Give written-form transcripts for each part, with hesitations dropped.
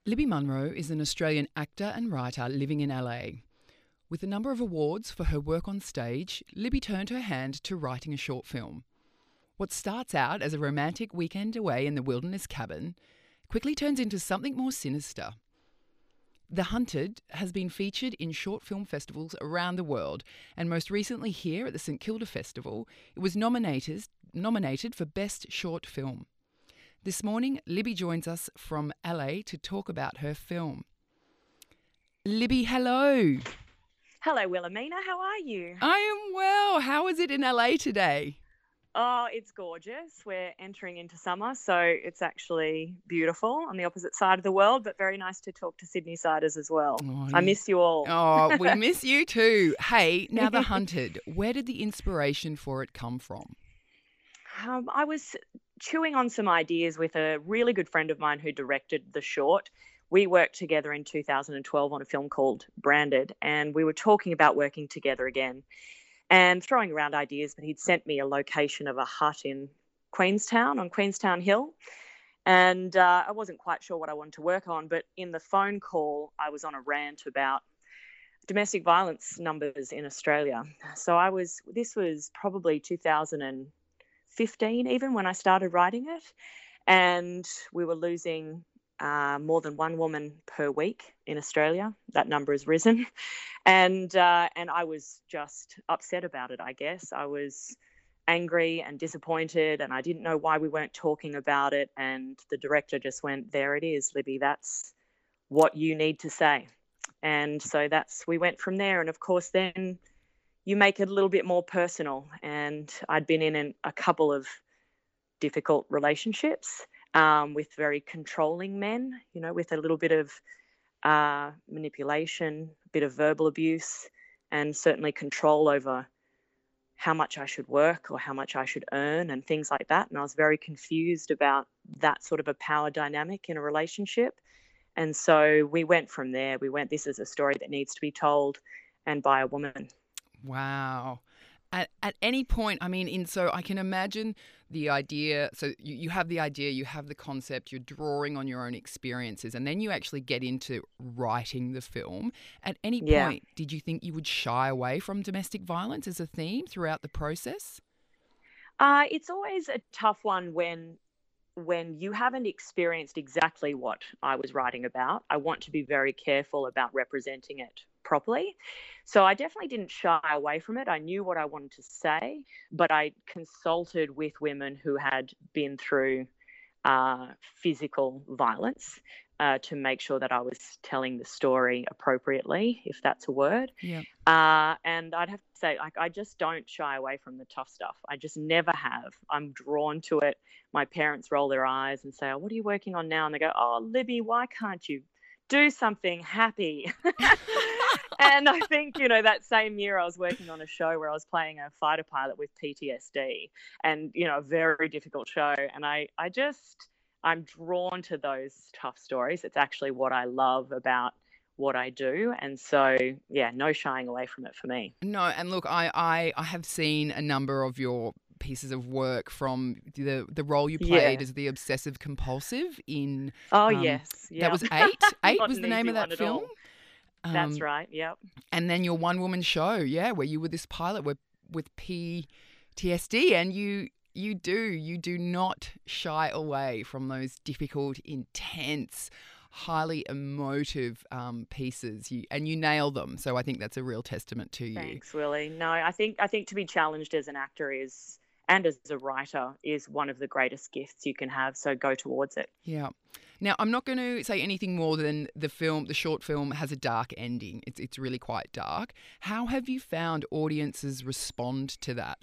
Libby Munro is an Australian actor and writer living in LA. With a number of awards for her work on stage, Libby turned her hand to writing a short film. What starts out as a romantic weekend away in the wilderness cabin quickly turns into something more sinister. The Hunted has been featured in short film festivals around the world, and most recently here at the St Kilda Festival, it was nominated for Best Short Film. This morning, Libby joins us from LA to talk about her film. Libby, hello. Hello, Wilhelmina. How are you? I am well. How is it in LA today? Oh, it's gorgeous. We're entering into summer, so it's actually beautiful on the opposite side of the world, but very nice to talk to Sydney-siders as well. Oh, I miss you all. Oh, we miss you too. Hey, now The Hunted, where did the inspiration for it come from? I was chewing on some ideas with a really good friend of mine who directed the short. We worked together in 2012 on a film called Branded, and we were talking about working together again and throwing around ideas, but he'd sent me a location of a hut in Queenstown, on Queenstown Hill. And I wasn't quite sure what I wanted to work on, but in the phone call, I was on a rant about domestic violence numbers in Australia. So this was probably 2015 even when I started writing it. And we were losing more than one woman per week in Australia. That number has risen. And I was just upset about it, I guess. I was angry and disappointed, and I didn't know why we weren't talking about it. And the director just went, "There it is, Libby, that's what you need to say." And so we went from there. And of course, then you make it a little bit more personal. And I'd been in a couple of difficult relationships with very controlling men, with a little bit of manipulation, a bit of verbal abuse, and certainly control over how much I should work or how much I should earn and things like that. And I was very confused about that sort of a power dynamic in a relationship. And so we went from there. This is a story that needs to be told, and by a woman. Wow. At any point, so I can imagine the idea. So you have the idea, you have the concept, you're drawing on your own experiences, and then you actually get into writing the film. At any point, did you think you would shy away from domestic violence as a theme throughout the process? It's always a tough one when you haven't experienced exactly what I was writing about. I want to be very careful about representing it properly. So I definitely didn't shy away from it. I knew what I wanted to say, but I consulted with women who had been through physical violence to make sure that I was telling the story appropriately, if that's a word. Yeah. And I'd have to say, I just don't shy away from the tough stuff. I just never have. I'm drawn to it. My parents roll their eyes and say, "Oh, what are you working on now?" And they go, "Oh, Libby, why can't you do something happy?" And I think, that same year I was working on a show where I was playing a fighter pilot with PTSD, and, a very difficult show. And I'm drawn to those tough stories. It's actually what I love about what I do. And so, no shying away from it for me. No, and look, I have seen a number of your pieces of work, from the role you played as the obsessive compulsive in yes, that was Eight. Eight was the name of that film. That's right. Yep. And then your one woman show, where you were this pilot with PTSD, and you do not shy away from those difficult, intense, highly emotive pieces, and you nail them. So I think that's a real testament to you. Thanks, Willie. No, I think to be challenged as an actor and as a writer is one of the greatest gifts you can have. So go towards it. Yeah. Now, I'm not going to say anything more than the short film has a dark ending. It's really quite dark. How have you found audiences respond to that?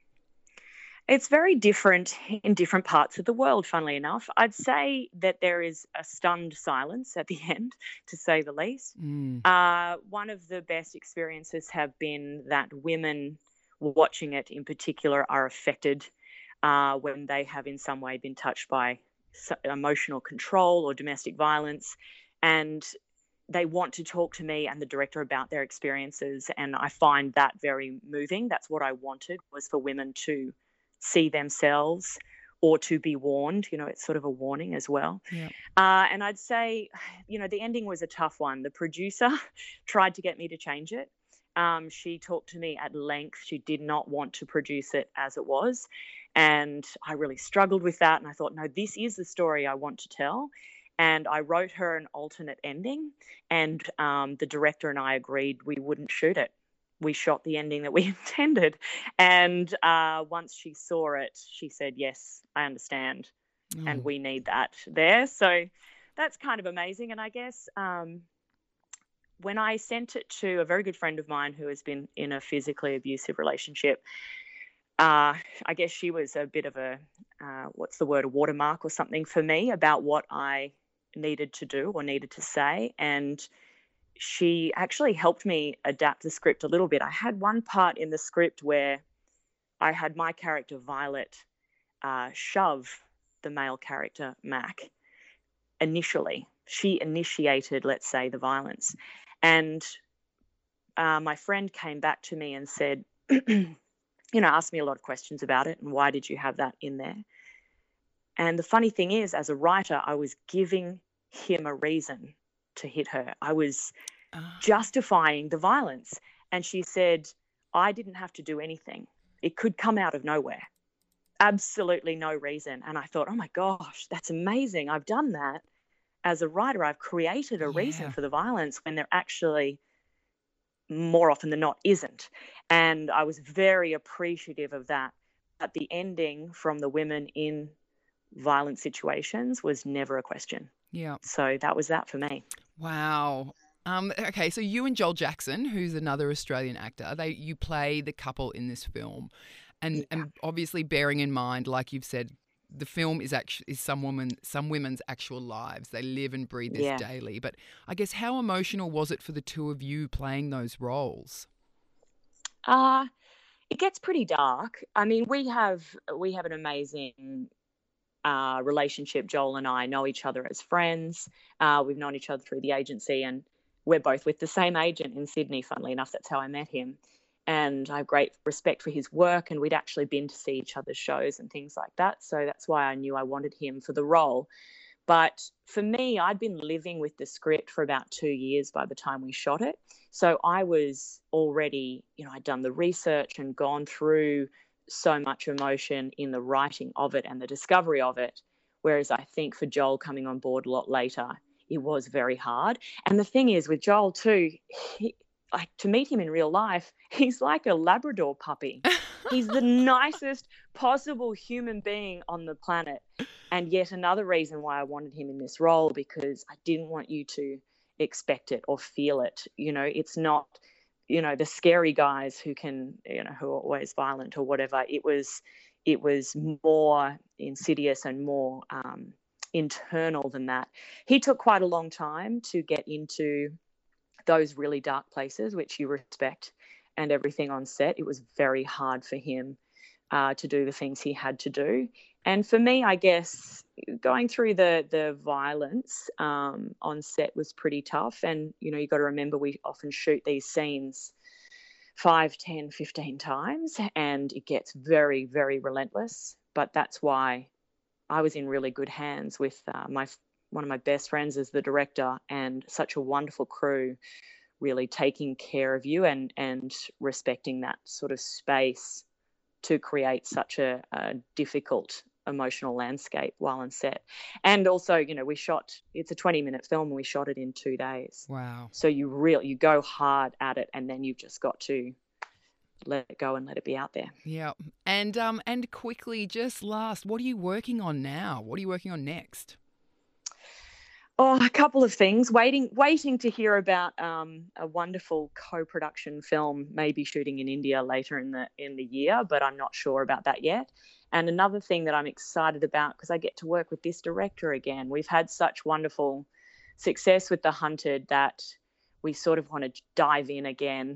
It's very different in different parts of the world, funnily enough. I'd say that there is a stunned silence at the end, to say the least. One of the best experiences have been that women watching it in particular are affected when they have in some way been touched by emotional control or domestic violence, and they want to talk to me and the director about their experiences, and I find that very moving. That's what I wanted, was for women to see themselves or to be warned. It's sort of a warning as well. Yeah. And I'd say, the ending was a tough one. The producer tried to get me to change it. She talked to me at length. She did not want to produce it as it was. And I really struggled with that. And I thought, no, this is the story I want to tell. And I wrote her an alternate ending. And the director and I agreed we wouldn't shoot it. We shot the ending that we intended. And once she saw it, she said, yes, I understand. And we need that there. So that's kind of amazing. And I guess when I sent it to a very good friend of mine who has been in a physically abusive relationship, I guess she was a bit of a watermark or something for me about what I needed to do or needed to say. And she actually helped me adapt the script a little bit. I had one part in the script where I had my character, Violet, shove the male character, Mac, initially. She initiated, let's say, the violence. And my friend came back to me and said, asked me a lot of questions about it and why did you have that in there? And the funny thing is, as a writer, I was giving him a reason to hit her. I was justifying the violence. And she said, I didn't have to do anything. It could come out of nowhere. Absolutely no reason. And I thought, oh my gosh, that's amazing. I've done that. As a writer, I've created a reason for the violence when there actually, more often than not, isn't. And I was very appreciative of that. But the ending from the women in violent situations was never a question. Yeah. So that was that for me. Wow. Okay, so you and Joel Jackson, who's another Australian actor, you play the couple in this film. And obviously bearing in mind, like you've said, the film is some women's actual lives. They live and breathe this daily. But I guess how emotional was it for the two of you playing those roles? It gets pretty dark. I mean, we have an amazing relationship. Joel and I know each other as friends. We've known each other through the agency, and we're both with the same agent in Sydney, funnily enough. That's how I met him. And I have great respect for his work, and we'd actually been to see each other's shows and things like that. So that's why I knew I wanted him for the role. But for me, I'd been living with the script for about 2 years by the time we shot it. So I was already, I'd done the research and gone through so much emotion in the writing of it and the discovery of it. Whereas I think for Joel coming on board a lot later, it was very hard. And the thing is with Joel too, to meet him in real life, he's like a Labrador puppy. He's the nicest possible human being on the planet. And yet another reason why I wanted him in this role, because I didn't want you to expect it or feel it. It's not, the scary guys who can, who are always violent or whatever. It was more insidious and more internal than that. He took quite a long time to get into those really dark places, which you respect, and everything on set. It was very hard for him to do the things he had to do. And for me, I guess going through the violence on set was pretty tough. And, you got to remember, we often shoot these scenes 5, 10, 15 times, and it gets very, very relentless. But that's why I was in really good hands with one of my best friends is the director, and such a wonderful crew really taking care of you and respecting that sort of space to create such a difficult emotional landscape while on set. And also, it's a 20-minute film and we shot it in 2 days. Wow. So you go hard at it, and then you've just got to let it go and let it be out there. Yeah. And quickly, just last, what are you working on now? What are you working on next? Oh, a couple of things. Waiting to hear about a wonderful co-production film, maybe shooting in India later in the year, but I'm not sure about that yet. And another thing that I'm excited about, because I get to work with this director again. We've had such wonderful success with The Hunted that we sort of want to dive in again.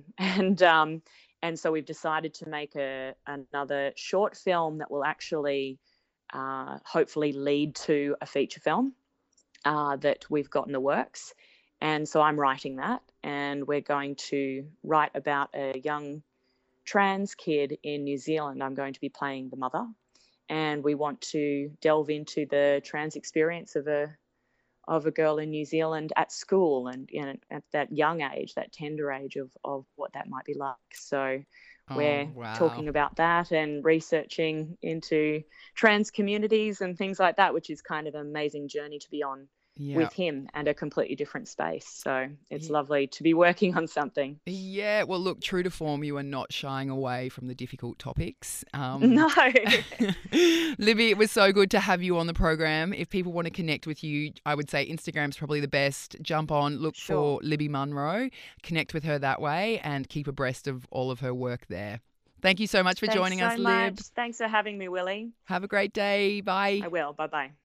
And so we've decided to make another short film that will actually hopefully lead to a feature film. That we've got in the works. And so I'm writing that, and we're going to write about a young trans kid in New Zealand. I'm going to be playing the mother, and we want to delve into the trans experience of a girl in New Zealand at school, and at that young age, that tender age of what that might be like. So we're Oh, wow. talking about that and researching into trans communities and things like that, which is kind of an amazing journey to be on Yeah. with him, and a completely different space. So it's Ye- lovely to be working on something. Yeah, well, look, true to form, you are not shying away from the difficult topics. No. Libby, it was so good to have you on the program. If people want to connect with you, I would say Instagram's probably the best. Jump on, look Sure. for Libby Munro, connect with her that way, and keep abreast of all of her work there. Thank you so much for Thanks joining so us, Lib. much. Thanks for having me, Willie. Have a great day. Bye. I will. Bye bye.